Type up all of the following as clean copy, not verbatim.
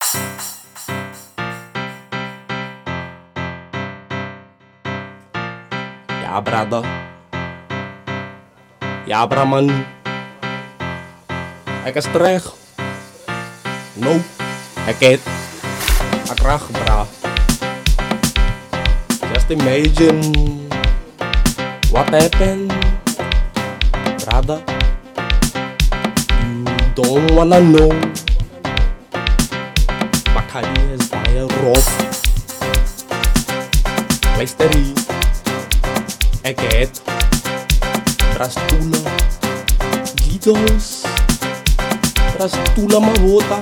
Ja, brother. Ja, bra man. Ek is terug. No, ek het ek reg, bra. Just imagine what happened, brother. You don't wanna know. Bacardi is by a rough. Luisterie. Ek het Drastula Gitos Drastula Mavota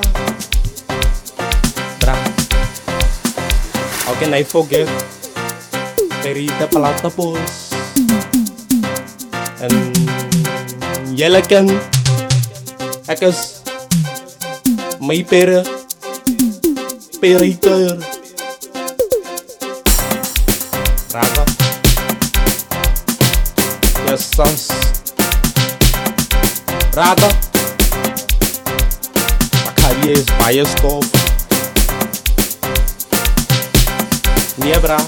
Bra. How can I forget Perita Palatapos and Yelakan. Ek is my pere Perita Rata. Yes, Rada Bacardi is bioscope. Niebra.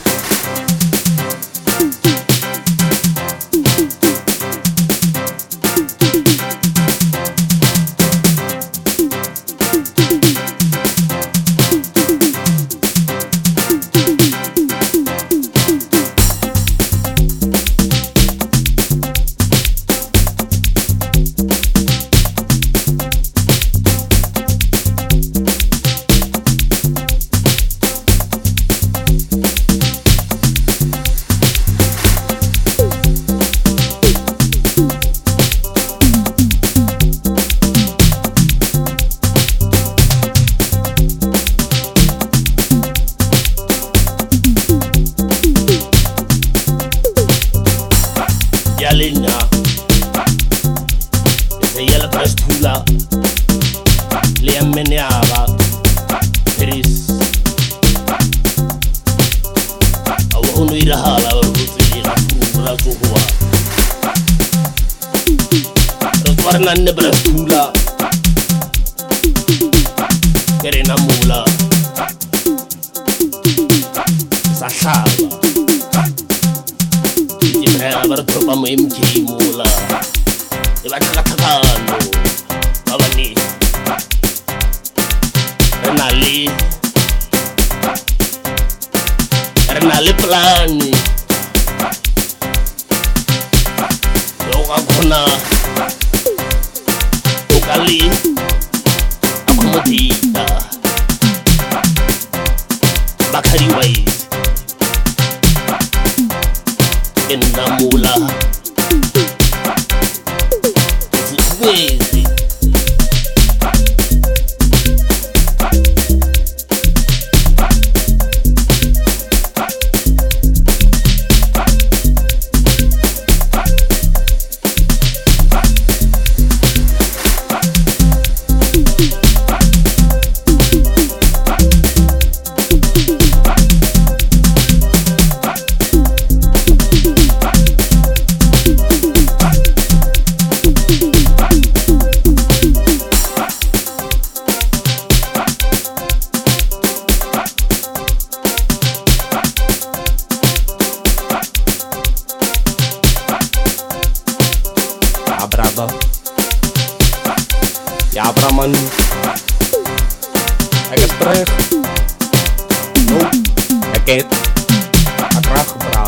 Yalina, ese yala Drastula, le ameneaba, Peris. Awo no ira hala waruti ira kura kuwa. Rotwarna ne Drastula, kerena mula, sashaba. Bertropa MK mula Iba kakatakano Babani Renali plani Yoga kona Ukali Akumodita Bacardi ways in the mula. It's crazy. Ja, bra man. Ek is terug. No, ek het ek reg, bra.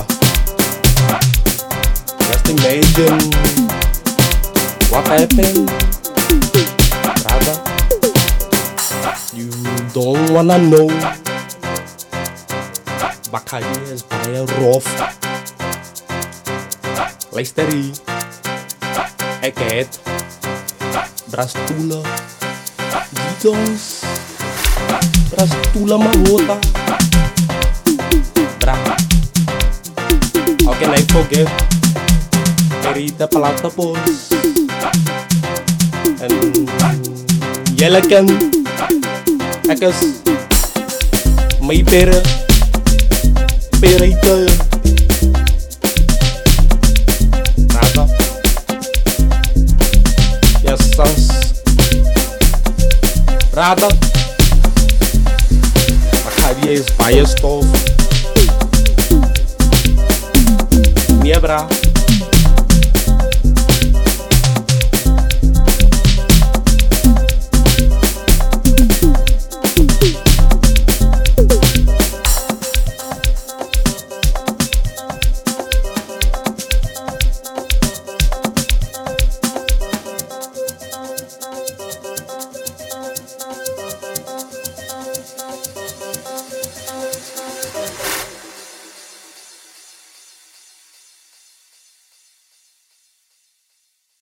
Just imagine what happened, brother. You don't wanna know. Bacardi is by a rough. Luisterie. Ek het Drastula Gitos Drastula Mavota Bra. How can I forget Perita Palatapos and Yelakan. Ek is my pere Perita Rata. Yes, Rada is baie stof. Nee bra.